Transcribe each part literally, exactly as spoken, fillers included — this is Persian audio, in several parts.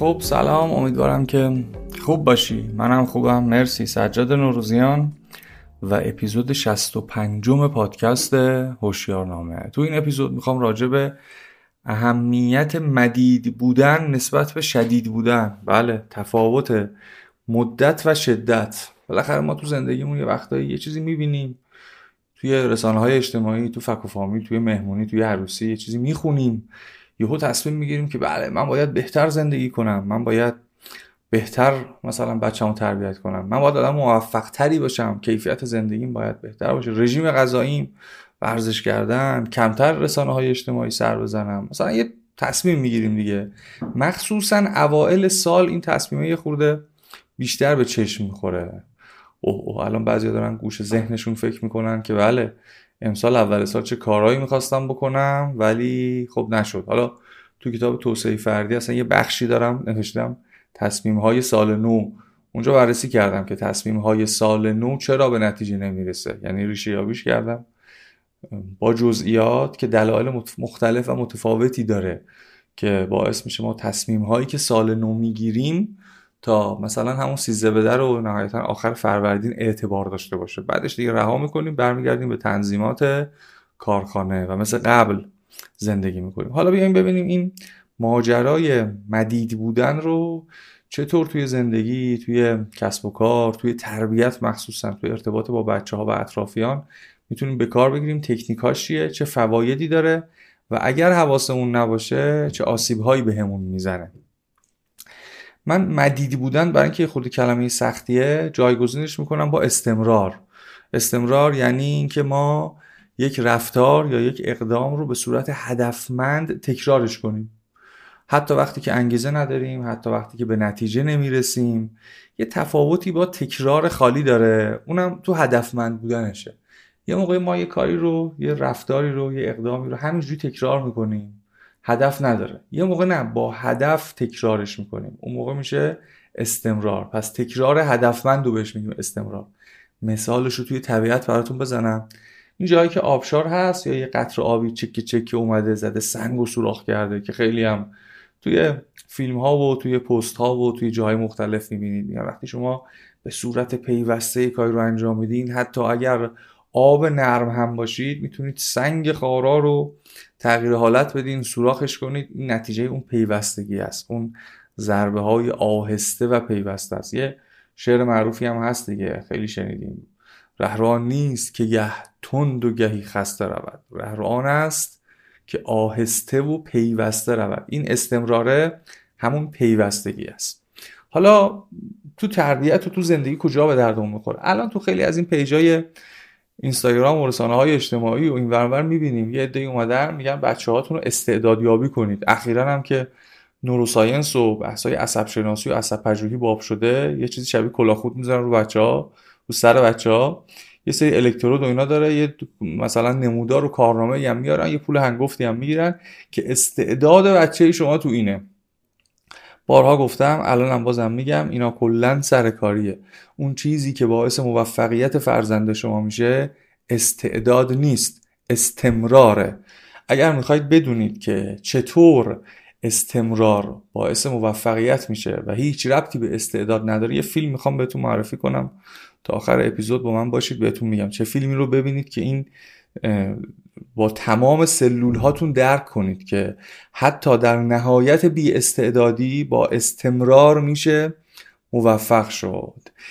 خب سلام، امیدوارم که خوب باشی. منم خوبم، مرسی. سجاد نوروزیان و اپیزود شصت و پنجم پادکست هوشیارنامه. تو این اپیزود میخوام راجع به اهمیت مدید بودن نسبت به شدید بودن، بله تفاوت مدت و شدت. بالاخره ما تو زندگیمون یه وقتایی یه چیزی میبینیم توی رسانه‌های اجتماعی، تو فک و فامیل، توی مهمونی، توی عروسی، یه چیزی میخونیم، یهو تصمیم میگیریم که بله من باید بهتر زندگی کنم، من باید بهتر مثلا بچه‌مو تربیت کنم، من باید آدم موفق تری باشم، کیفیت زندگیم باید بهتر باشه، رژیم غذاییم، ورزش کردن، کمتر رسانه‌های اجتماعی سر بزنم. مثلا یه تصمیم میگیریم دیگه. مخصوصا اوایل سال این تصمیمه یه خورده بیشتر به چشم میخوره. اوه اوه الان بعضیا دارن گوش ذهنشون فکر میکنن که بله امسال اول سال چه کارهایی میخواستم بکنم ولی خب نشد. حالا تو کتاب توسعه فردی اصلا یه بخشی دارم نوشتم تصمیم های سال نو. اونجا بررسی کردم که تصمیم های سال نو چرا به نتیجه نمیرسه، یعنی ریشه یابیش کردم با جزئیات که دلایل مختلف و متفاوتی داره که باعث میشه ما تصمیم هایی که سال نو میگیریم تا مثلا همون سیزده بده رو نهایتا آخر فروردین اعتبار داشته باشه. بعدش دیگه رها میکنیم، برمیگردیم به تنظیمات کارخانه و مثل قبل زندگی میکنیم. حالا بیایم ببینیم این ماجرای مدید بودن رو چطور توی زندگی، توی کسب و کار، توی تربیت، مخصوصا توی ارتباط با بچه ها و اطرافیان میتونیم به کار بگیریم. تکنیکاش چیه، چه فوایدی داره و اگر حواسمون نباشه چه آسیب‌هایی بهمون میزنه. من مدید بودن برای اینکه خود کلمه سختیه جایگزینش میکنم با استمرار. استمرار یعنی اینکه ما یک رفتار یا یک اقدام رو به صورت هدفمند تکرارش کنیم، حتی وقتی که انگیزه نداریم، حتی وقتی که به نتیجه نمیرسیم. یه تفاوتی با تکرار خالی داره، اونم تو هدفمند بودنشه. یه موقع ما یه کاری رو، یه رفتاری رو، یه اقدامی رو همینجوری تکرار میکنیم، هدف نداره. یه موقع نه، با هدف تکرارش میکنیم، اون موقع میشه استمرار. پس تکرار هدفمند رو بهش میگیم استمرار. مثالش رو توی طبیعت براتون بزنم. این جایی که آبشار هست یا یه قطره آبی چکه چکه اومده زده سنگ و سوراخ کرده که خیلی هم توی فیلم ها و توی پست ها و توی جاهای مختلف میبینید. یعنی وقتی شما به صورت پیوسته کاری رو انجام میدین، حتی اگر آب نرم هم باشید، میتونید سنگ خارا رو تغییر حالت بدین، سوراخش کنید. این نتیجه اون پیوستگی است، اون ضربه های آهسته و پیوسته است. یه شعر معروفی هم هست دیگه، خیلی شنیدیم: رهروان نیست که گه تند و گهی خسته رود، رهروان است که آهسته و پیوسته رود. این استمراره همون پیوستگی است. حالا تو تربیت و تو زندگی کجا به دردمون میخوره؟ الان تو خیلی از این پیجای اینستاگرام و رسانه‌های اجتماعی و این ور اون ور می‌بینیم یه عده‌ای اومدن میگن بچه‌هاتون رو استعدادیابی کنید. اخیراً هم که نوروساینس و بحث‌های عصب شناسی و عصب پژوهی باب شده، یه چیزی شبیه کلاهخود می‌ذارن رو بچه‌ها، رو سر بچه‌ها، یه سری الکترود و اینا داره، یه مثلا نمودار و کارنامه‌ای هم میارن، یه پول هنگفتی هم میگیرن که استعداد بچه شما تو اینه. بارها گفتم، الانم بازم میگم، اینا کلن سرکاریه. اون چیزی که باعث موفقیت فرزند شما میشه استعداد نیست، استمراره. اگر میخواید بدونید که چطور استمرار باعث موفقیت میشه و هیچ ربطی به استعداد نداره، یه فیلم میخوام بهتون معرفی کنم، تا آخر اپیزود با من باشید بهتون میگم چه فیلمی رو ببینید که این با تمام سلول هاتون درک کنید که حتی در نهایت بی استعدادی با استمرار میشه موفق شد.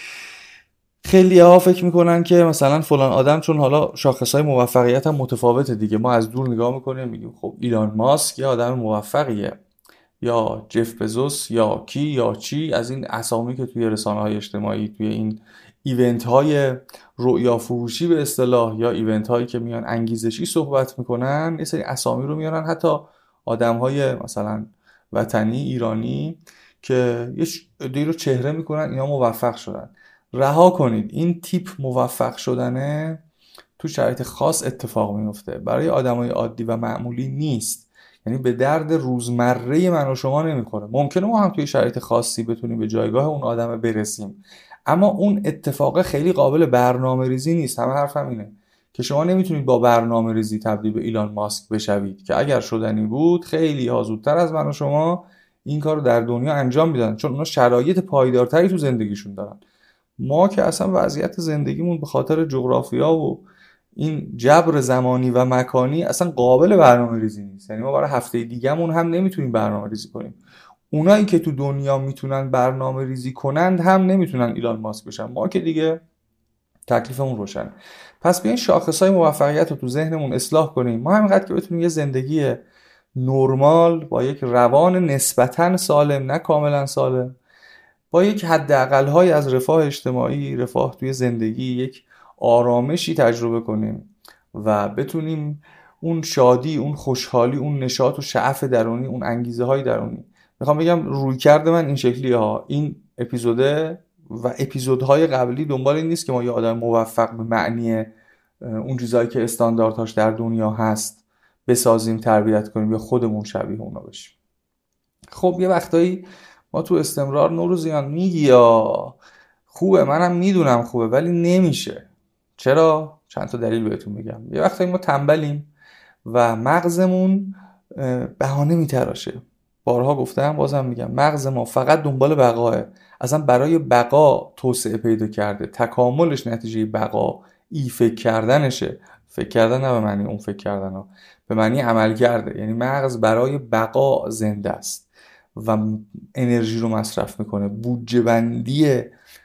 خیلی ها فکر میکنن که مثلا فلان آدم چون حالا شاخصهای موفقیت هم متفاوته دیگه، ما از دور نگاه میکنیم میگیم خب ایلان ماسک یا آدم موفقیه، یا جف بزوس، یا کی یا چی، از این اسامی که توی رسانه‌های اجتماعی، توی این ایونت های رؤیا فروشی به اصطلاح، یا ایونت هایی که میان انگیزشی صحبت میکنن، یه سری اسامی رو میارن، حتی آدم های مثلا وطنی ایرانی که یه عده‌ای رو چهره میکنن اینا موفق شدن. رها کنید، این تیپ موفق شدنه تو شرایط خاص اتفاق میفته، برای آدمای عادی و معمولی نیست. یعنی به درد روزمره من و شما نمیخوره. ممکنه ما هم توی شرایط خاصی بتونیم به جایگاه اون آدم برسیم، اما اون اتفاق خیلی قابل برنامه ریزی نیست. همه حرفم اینه که شما نمیتونید با برنامه ریزی تبدیل به ایلان ماسک بشوید که اگر شدنی بود خیلی ها زودتر از من و شما این کار رو در دنیا انجام میدن، چون اونا شرایط پایدارتری تو زندگیشون دارن. ما که اصلا وضعیت زندگیمون به خاطر جغرافیا و این جبر زمانی و مکانی اصلا قابل برنامه ریزی نیست. یعنی ما برای هفته دیگه‌مون هم نمیتونیم برنامه ریزی کنیم. اونایی که تو دنیا میتونن برنامه ریزی کنند هم نمیتونن ایلان ماسک بشن. ما که دیگه تکلیفمون روشن. پس بیاین شاخصهای موفقیت رو تو ذهنمون اصلاح کنیم. ما همینقدر که بتونیم یه زندگی نرمال با یک روان نسبتاً سالم، نه کاملا سالم، با یک حداقل‌های از رفاه اجتماعی، رفاه توی زندگی، یک آرامشی تجربه کنیم و بتونیم اون شادی، اون خوشحالی، اون نشاط و شعف درونی، اون انگیزه های درونی، میخوام بگم رویکرد من این شکلیه ها. این اپیزوده و اپیزودهای قبلی دنبال این نیست که ما یه آدم موفق به معنی اون چیزایی که استانداردهاش در دنیا هست بسازیم، تربیت کنیم یا خودمون شبیه اونا بشیم. خب یه وقتایی ما تو استمرار نوروزیان میگی یا خوبه، منم میدونم خوبه، ولی نمیشه. چرا؟ چند تا دلیل بهتون میگم. یه وقتایی ما تنبلیم و مغزمون بهانه میتراشه. بارها گفتم، بازم میگم، مغز ما فقط دنبال بقاه، اصلا برای بقا توسعه پیدا کرده. تکاملش نتیجه بقا ای فکر کردنشه. فکر کردن نه به معنی اون فکر کردن ها، به معنی عمل کرده. یعنی مغز برای بقا زنده است و انرژی رو مصرف میکنه. بودجه بندی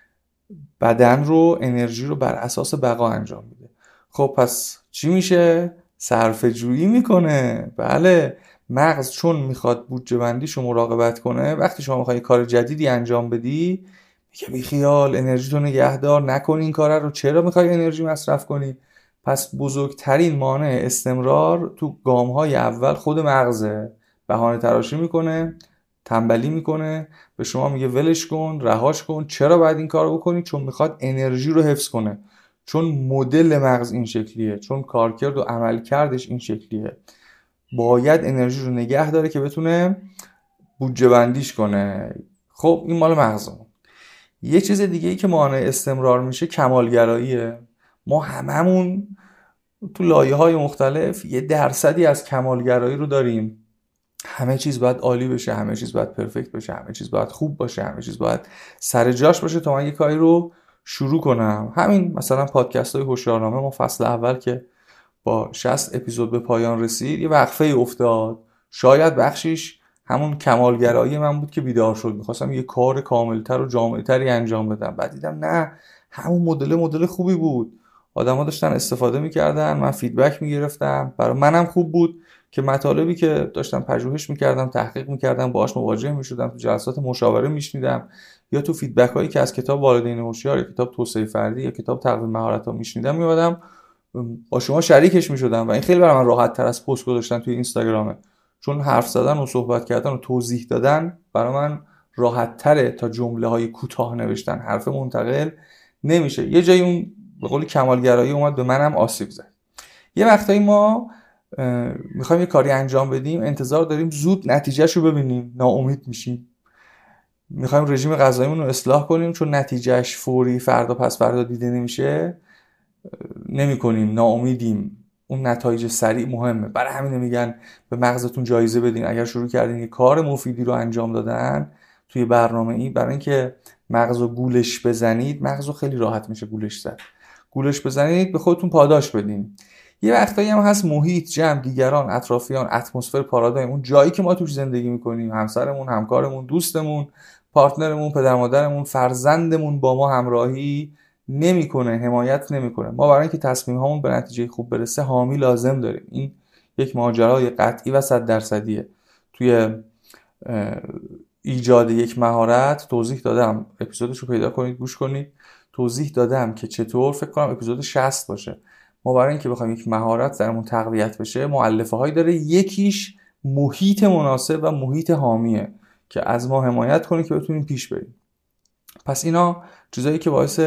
بدن رو، انرژی رو بر اساس بقا انجام میده. خب پس چی میشه؟ صرفه جویی میکنه. بله، مغز چون میخواد بودجه بندیشو مراقبت کنه، وقتی شما میخوای کار جدیدی انجام بدی میگه بی خیال، انرژی تو نگهدار، نکن این کار رو. چرا میخوای انرژی مصرف کنی؟ پس بزرگترین مانع استمرار تو گام‌های اول خود مغزه. بهانه تراشی میکنه، تنبلی میکنه، به شما میگه ولش کن، رهاش کن. چرا باید این کارو بکنی؟ چون میخواد انرژی رو حفظ کنه، چون مدل مغز این شکلیه، چون کارکرد و عملکردش این شکلیه. باید انرژی رو نگه داره که بتونه بودجه بندیش کنه. خب این مال مغزمون. یه چیز دیگه ای که مانع استمرار میشه کمالگراییه. ما هممون تو لایه‌های مختلف یه درصدی از کمالگرایی رو داریم. همه چیز باید عالی بشه، همه چیز باید پرفکت بشه، همه چیز باید خوب باشه، همه چیز باید سر جاش باشه تا من یه کاری رو شروع کنم. همین مثلا پادکست های هوشیارنامه، ما فصل اول که با شصت اپیزود به پایان رسید یه وقفه افتاد. شاید بخشیش همون کمالگرایی من بود که بیدار شد، میخواستم یه کار کاملتر و جامع‌تری انجام بدم. بعد دیدم نه، همون مدل مدل خوبی بود، آدما داشتن استفاده میکردن، من فیدبک میگرفتم، برای منم خوب بود که مطالبی که داشتم پژوهش میکردم، تحقیق میکردم، باهاش مواجه میشدم، تو جلسات مشاوره میشنیدم یا تو فیدبک هایی که از کتاب والدین هوشیار یا کتاب توسعه فردی یا کتاب تقویم مهارت‌ها میشنیدم، میومدم با شما شریکش میشدم و این خیلی برای من راحت تر از پست گذاشتن توی اینستاگرامه، چون حرف زدن و صحبت کردن و توضیح دادن برای من راحت تره تا جمله های کوتاه نوشتن. حرف منتقل نمیشه. یه جایی اون به قول کمالگرایی اومد به منم آسیب زد. یه وقتایی ما میخوایم یه کاری انجام بدیم، انتظار داریم زود نتیجهش رو ببینیم، ناامید میشیم. میخوایم رژیم غذاییمون رو اصلاح کنیم، چون نتیجهش فوری فردا پس فردا دیده نمیشه، نمی کنیم، ناامیدیم. اون نتایج سریع مهمه. برای همین میگن به مغزتون جایزه بدین. اگر شروع کردین یه کار مفیدی رو انجام دادن توی برنامه ای، برای اینکه مغزو گولش بزنید، مغزو خیلی راحت میشه گولش زد، گولش بزنید، به خودتون پاداش بدین. یه وقتایی هم هست محیط، جمع، دیگران، اطرافیان، اتمسفر، پارادایم، اون جایی که ما توش زندگی میکنیم، همسرمون، همکارمون، دوستمون، پارتنرمون، پدر مادرمون، فرزندمون با ما همراهی نمیکنه، حمایت نمیکنه. ما برای اینکه تصمیم هامون به نتیجه خوب برسه حامی لازم داریم. این یک ماجرای قطعی و صد درصدیه. توی ایجاد یک مهارت توضیح دادم، اپیزودش رو پیدا کنید گوش کنید، توضیح دادم که چطور، فکر کنم اپیزود شصت باشه. ما برای اینکه بخوایم یک مهارت درمون تقویت بشه مؤلفه هایی داره. یکیش محیط مناسب و محیط حامیه که از ما حمایت کنه که بتونیم پیش بریم. پس اینا چیزایی که باعث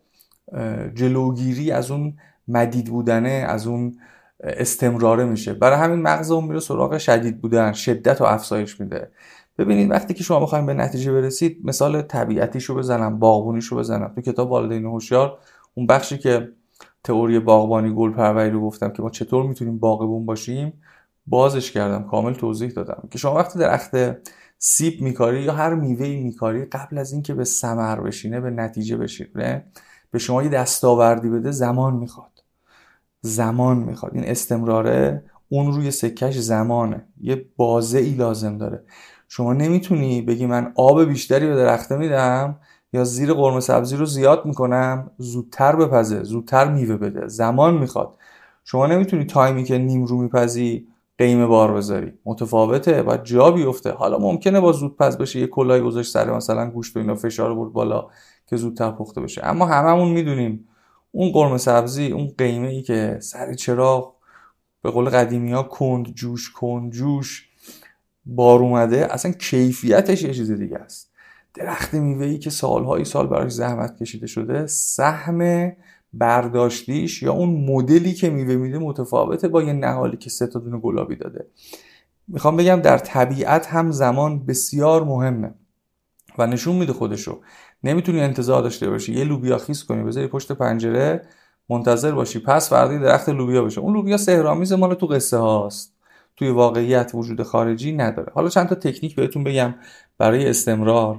جلوگیری از اون مدید بودنه، از اون استمراره میشه. برای همین مغزمون میره سراغ شدید بودن، شدت رو افزایش میده. ببینید وقتی که شما بخواید به نتیجه برسید، مثال طبیعتیشو بزنم، باغبونیشو بزنم. تو کتاب والدین هوشیار اون بخشی که تئوری باغبانی، گل پروری رو گفتم که ما چطور میتونیم باغبون باشیم، بازش کردم، کامل توضیح دادم که شما وقتی درخت سیب میکاری یا هر میوه‌ای میکاری، قبل از اینکه به ثمر بشینه، به نتیجه بشینه، به شما یه دستاوردی بده، زمان میخواد. زمان میخواد. این استمراره اون روی سکش زمانه، یه بازه‌ای لازم داره. شما نمیتونی بگی من آب بیشتری به درخته میدم یا زیر قرمه سبزی رو زیاد میکنم زودتر بپزه، زودتر میوه بده. زمان میخواد. شما نمیتونی تایمی که نیم رو میپزی قیمه بار بذاری، متفاوته، باید جا بیفته. حالا ممکنه با زود پز بشه، یه کلاه گذاشت سر مثلا گوشت و اینا، فشار برد بالا که زودتر پخته بشه. اما هممون میدونیم اون قرمه سبزی، اون قیمه ای که سر چراغ به قول قدیمی ها کند جوش کند جوش بار اومده، اصلا کیفیتش یه چیز دیگه است. درخت میوه‌ای که سالهای سال براش زحمت کشیده شده، سهم برداشتیش یا اون مدلی که میوه میده متفاوته با یه نهالی که سه تا دونه گلابی داده. میخوام بگم در طبیعت هم زمان بسیار مهمه و نشون میده خودشو. نمیتونی انتظار داشته باشی یه لوبیا خیس کنی بذاری پشت پنجره منتظر باشی پس فردا درخت لوبیا بشه. اون لوبیا سحرآمیز مال تو قصه هاست، توی واقعیت وجود خارجی نداره. حالا چند تا تکنیک بهتون بگم برای استمرار.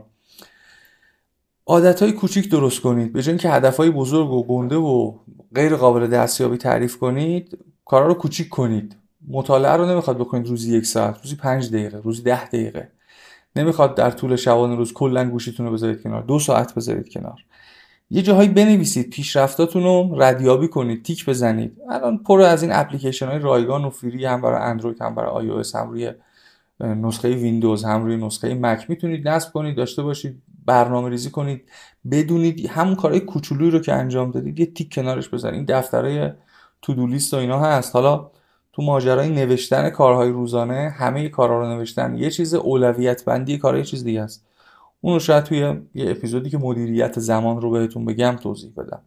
عادتهای کوچیک درست کنید. به جای اینکه هدفهای بزرگ و گنده و غیر قابل دستیابی تعریف کنید، کارا رو کوچیک کنید. مطالعه رو نمیخواد بکنید روزی یک ساعت، روزی پنج دقیقه، روزی ده دقیقه. نمیخواد در طول شبانه روز کلا گوشیتون رو بذارید کنار، دو ساعت بذارید کنار. یه جاهایی بنویسید، پیشرفتاتون رو ردیابی کنید، تیک بزنید. الان پر از این اپلیکیشن های رایگان و فری هم برای اندروید، هم برای آی او اس، هم روی نسخه ویندوز، هم روی نسخه مک میتونید نصب کنید، داشته باشید، برنامه ریزی کنید. بدونید همون کارهای کوچولویی رو که انجام دادید یه تیک کنارش بزنید. این دفترهای تو دو لیست و اینا هست. حالا تو ماجرای نوشتن کارهای روزانه، همه کارها رو نوشتن یه چیز، اولویت بندی کارهای چیز دیگه است. اون رو شاید توی یه اپیزودی که مدیریت زمان رو بهتون بگم توضیح بدم.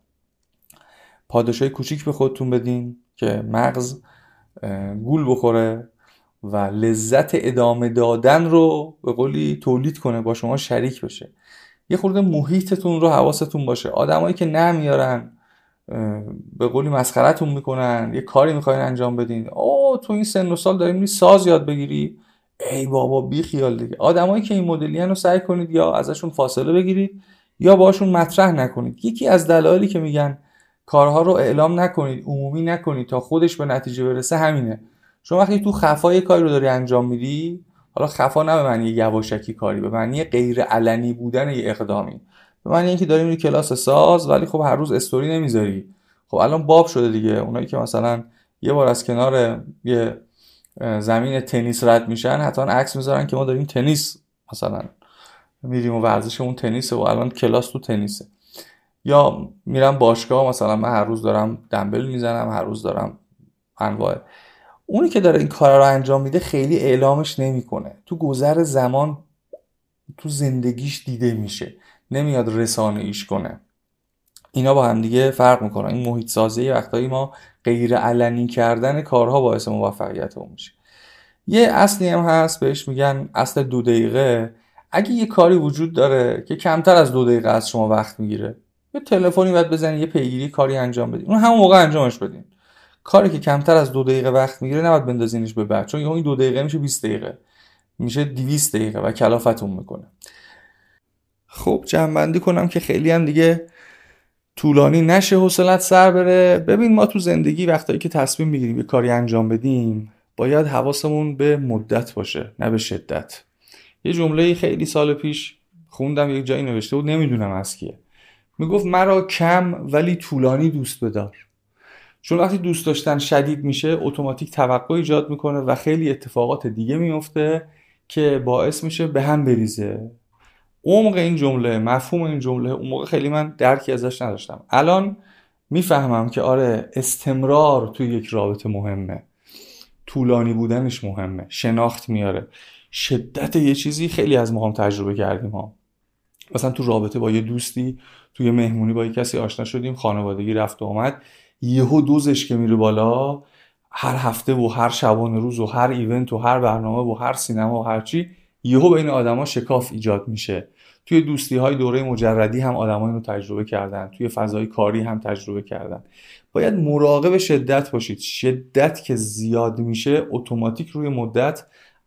پاداشای کوچیک به خودتون بدین که مغز گول بخوره و لذت ادامه دادن رو به قولی تولید کنه، با شما شریک بشه. یه خورده محیطتون رو حواستون باشه. آدمایی که نمیارن به قولی مسخرتون میکنن، یه کاری میخواین انجام بدین، اوه تو این سن و سال داری میری ساز یاد بگیری، ای بابا بی خیال دیگه. آدمایی که این مدلی رو سعی کنید یا ازشون فاصله بگیرید یا باشون مطرح نکنید. یکی از دلایلی که میگن کارها رو اعلام نکنید، عمومی نکنید تا خودش به نتیجه برسه همینه. شما وقتی تو خفا یه کاری رو داری انجام میدی، حالا خفا نه به معنی یواشکی کاری، به معنی غیر علنی بودن یه اقدامی، به معنی اینکه داری میری کلاس ساز ولی خب هر روز استوری نمیذاری. خب الان باب شده دیگه، اونایی که مثلا یه بار از کنار یه زمین تنیس رد میشن حتما عکس میذارن که ما داریم تنیس مثلا میریم و ورزشمون تنیسه و الان کلاس تو تنیسه. یا میرم باشگاه، مثلا من هر روز دارم دمبل میزنم، هر روز دارم انواع. اونی که داره این کارا رو انجام میده خیلی اعلامش نمیکنه، تو گذر زمان تو زندگیش دیده میشه، نمیاد رسانه ایش کنه. اینا با هم دیگه فرق میکنن. این محیط سازی وقتایی ما غیر علنی کردن کارها باعث موفقیت اون میشه. یه اصلی هم هست بهش میگن اصل دو دقیقه. اگه یه کاری وجود داره که کمتر از دو دقیقه از شما وقت میگیره، یه تلفنی باید بزنید، یه پیگیری کاری انجام بدید، اون همون موقع انجامش بدین. کاری که کمتر از دو دقیقه وقت میگیره نباید بندازینش به بعد، چون این دو دقیقه میشه بیست دقیقه، میشه دویست دقیقه و کلافتون میکنه. خب جمع‌بندی کنم که خیلی هم دیگه طولانی نشه، حوصلت سر بره. ببین ما تو زندگی وقتایی که تصمیم میگیریم یه کاری انجام بدیم باید حواسمون به مدت باشه نه به شدت. یه جمله خیلی سال پیش خوندم، یک جایی نوشته بود، نمیدونم از کیه، میگفت مرا کم ولی طولانی دوست بدار. چون وقتی دوست داشتن شدید میشه اتوماتیک توقع ایجاد میکنه و خیلی اتفاقات دیگه میفته که باعث میشه به هم بریزه. عمق این جمله، مفهوم این جمله اون موقع خیلی من درکی ازش نداشتم. الان میفهمم که آره استمرار توی یک رابطه مهمه، طولانی بودنش مهمه، شناخت میاره. شدت یه چیزی خیلی از ما هم تجربه کردیم ها. مثلا تو رابطه با یه دوستی، توی مهمونی با یه کسی آشنا شدیم، خانوادگی رفت و اومد، یهو دوزش که میره بالا، هر هفته و هر شبانه روز و هر ایونت و هر برنامه و هر سینما و هر چی، یهو بین آدما شکاف ایجاد میشه. توی دوستی‌های دوره مجردی هم آدم‌ها اینو تجربه کردن، توی فضای کاری هم تجربه کردن. باید مراقب شدت باشید. شدت که زیاد میشه اتوماتیک روی مدت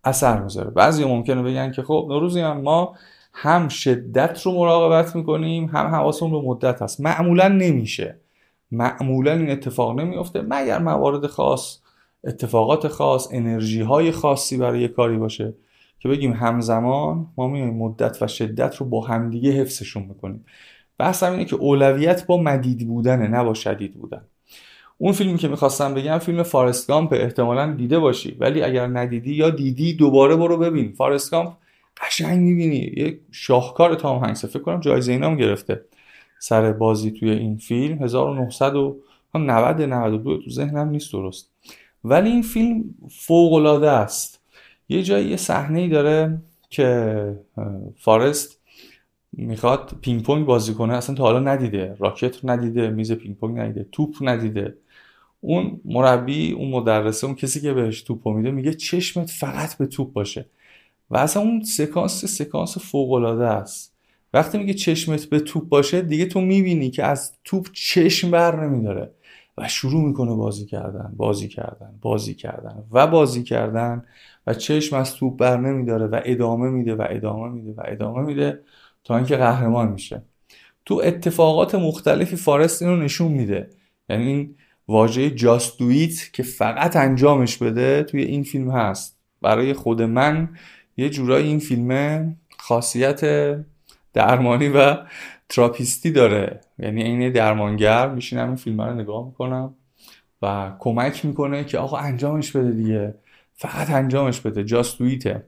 اثر میذاره. بعضی ممکنه بگن که خب نوروزیان ما هم شدت رو مراقبت میکنیم هم حواسمون به مدت هست. معمولا نمیشه، معمولا این اتفاق نمیفته مگر موارد خاص، اتفاقات خاص، انرژی های خاصی برای یه کاری باشه که بگیم همزمان ما میایم مدت و شدت رو با همدیگه حفظشون میکنیم. بحثم اینه که اولویت با مدید بودنه نه با شدید بودن. اون فیلمی که میخواستم بگم فیلم فارست گامپ، احتمالاً دیده باشی، ولی اگر ندیدی یا دیدی دوباره برو ببین. فارست گامپ قشنگ میبینی یک شاهکار تام هنگس، فکر کنم جایزه اینام گرفته سر بازی توی این فیلم. هزار و نهصد و نود نود و دو تو ذهنم نیست درست، ولی این فیلم فوق العاده است. یه جایی یه صحنه‌ای داره که فارست میخواد پینگ پونگ بازی کنه، اصلا تا حالا ندیده، راکت ندیده، میز پینگ پونگ ندیده، توپ ندیده. اون مربی، اون مدرسه، اون کسی که بهش توپو میده میگه چشمت فقط به توپ باشه و اصلا اون سکانس سکانس فوق العاده است. وقتی میگه چشمت به توپ باشه دیگه تو میبینی که از توپ چشم بر نمیداره و شروع میکنه بازی کردن بازی کردن بازی کردن و بازی کردن و چشم از توپ بر نمیداره و ادامه میده و ادامه میده و ادامه میده تا اینکه قهرمان میشه. تو اتفاقات مختلفی فارست اینو نشون میده. یعنی این واژه جاست دویت که فقط انجامش بده توی این فیلم هست. برای خود من یه جورایی این فیلم خاصیت درمانی و تراپیستی داره. یعنی این درمانگر میشینم این فیلم رو نگاه میکنم و کمک میکنه که آقا انجامش بده دیگه، فقط انجامش بده، جاست دویته.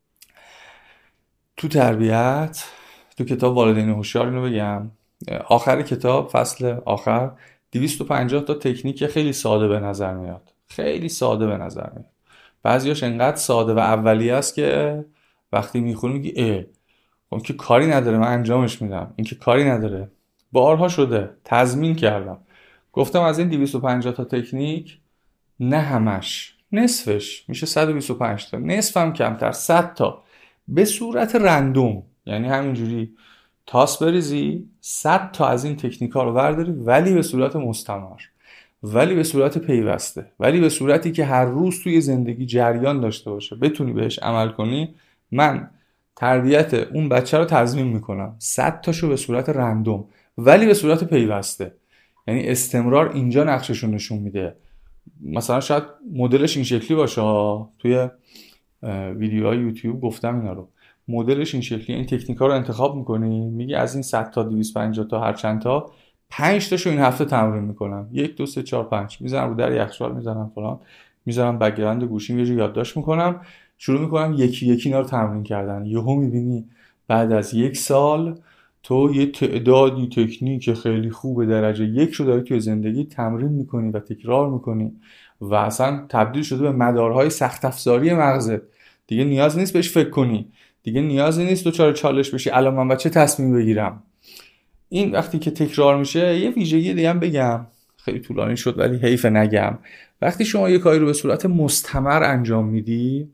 تو تربیت، تو کتاب والدین هوشیار اینو بگم، آخر کتاب فصل آخر دویست و پنجاه تا تکنیک خیلی ساده به نظر میاد، خیلی ساده به نظر میاد. بعضیاش انقدر ساده و اولیه است که وقتی میخونی میگی اه اون که کاری نداره من انجامش میدم، این که کاری نداره. بارها شده تضمین کردم گفتم از این دویست و پنجاه تا تکنیک نه همش، نصفش میشه صد و بیست و پنج تا، نصفم کمتر، صد تا به صورت رندوم، یعنی همینجوری تاس بریزی صد تا از این تکنیک‌ها رو برداری، ولی به صورت مستمر، ولی به صورت پیوسته، ولی به صورتی که هر روز توی زندگی جریان داشته باشه، بتونی بهش عمل کنی. من تربیت اون بچه رو تضمین میکنم صد تاشو به صورت رندوم ولی به صورت پیوسته. یعنی استمرار اینجا نقششون نشون میده. مثلا شاید مدلش این شکلی باشه، توی ویدیوهای یوتیوب گفتم اینا رو، مدلش این شکلی، این تکنیک‌ها رو انتخاب میکنی، میگی از این صد تا دویست و پنجاه تا هر چند تا پنج تاشو این هفته تمرین میکنم، یک دو سه چهار پنج میذارم رو در یخچال، میذارم فلان، میذارم بک‌گراند گوشیم، یه جا یادداشت میکنم، شروع میکنم یکی یکی اینا رو تمرین کردن. یهو میبینی بعد از یک سال تو یه تعدادی تکنیک خیلی خوب درجه یک رو داری توی زندگی تمرین میکنی و تکرار میکنی و اصلا تبدیل شده به مدارهای سخت افزاری مغزت. دیگه نیاز نیست بهش فکر کنی، دیگه نیازی نیست دوچار چالش بشی الان من بچه تصمیم بگیرم. این وقتی که تکرار میشه. یه ویژگی دیگه هم بگم، خیلی طولانی شد ولی حیف نگم. وقتی شما یه کاری رو به صورت مستمر انجام میدی،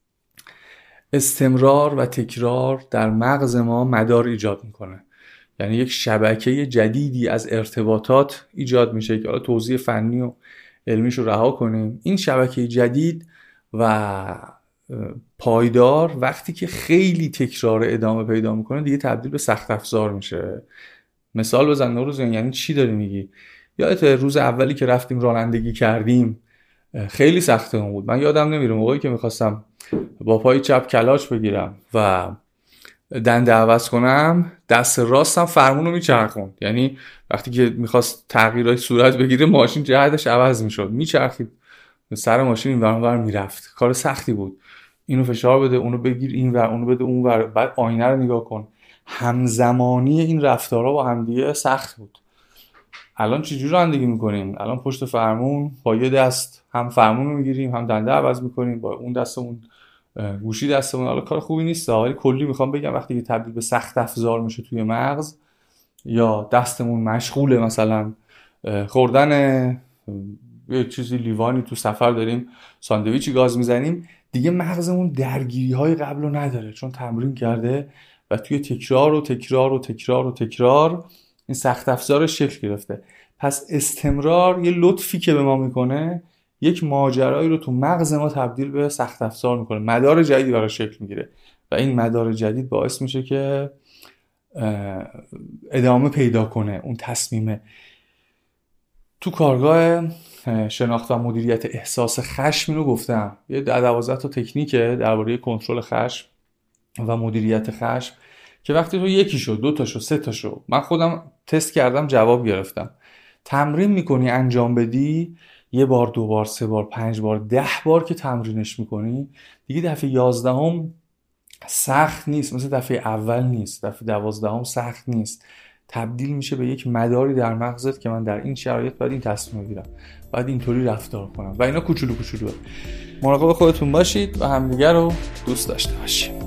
استمرار و تکرار در مغز ما مدار ایجاد میکنه. یعنی یک شبکه جدیدی از ارتباطات ایجاد میشه که حالا توضیح فنی و علمیش رو رها کنیم. این شبکه جدید و پایدار وقتی که خیلی تکرار ادامه پیدا میکنه دیگه تبدیل به سخت افزار میشه. مثال بزن نوروز، یعنی چی داری میگی؟ یادت روز اولی که رفتیم رانندگی کردیم خیلی سخته بود. من یادم نمیره موقعی که میخواستم با پای چپ کلاچ بگیرم و دنده عوض کنم، دست راستم فرمونو میچرخوند. یعنی وقتی که میخواست تغییرات صورت بگیره ماشین جهتش عوض میشد، میچرخید سر ماشین این ور اون ور میرفت. کار سختی بود. اینو فشار بده، اونو بگیر این ور، اونو بده اون ور، بعد آینه رو نگاه کن. همزمانی این رفتارها با همدیگه سخت بود. الان چجوری رانندگی میکنیم؟ الان پشت فرمون با یه دست هم فرمون رو میگیریم هم دنده عوض میکنیم، با اون دستمون گوشی دستمون. حالا کار خوبی نیست ولی کلی میخوام بگم وقتی که تبدیل به سخت افزار میشه توی مغز، یا دستمون مشغوله مثلا خوردن یه چیزی لیوانی تو سفر داریم ساندویچی گاز میزنیم، دیگه مغزمون درگیری های قبل رو نداره چون تمرین کرده و توی تکرار و تکرار و تکرار و تکرار این سخت افزار شکل گرفته. پس استمرار یه لطفی که به ما میکنه یک ماجرایی رو تو مغز ما تبدیل به سخت افزار میکنه، مدار جدیدی براش شکل میگیره و این مدار جدید باعث میشه که ادامه پیدا کنه اون تصمیمه. تو کارگاه شناخت و مدیریت احساس خشم اینو گفتم، یه دوازده تا تکنیکه درباره کنترل خشم و مدیریت خشم که وقتی تو یکی شو، دو تا شو، سه تا شو، من خودم تست کردم جواب گرفتم، تمرین میکنی انجام بدی، یه بار، دو بار، سه بار، پنج بار، ده بار که تمرینش میکنی دیگه دفعه یازدهم سخت نیست، مثل دفعه اول نیست، دفعه دوازدهم سخت نیست، تبدیل میشه به یک مداری در مغزت که من در این شرایط باید این تصمیم بگیرم، باید اینطوری رفتار کنم و اینا کوچولو کوچولوه. مراقب خودتون باشید و همدیگه رو دوست داشته باشید.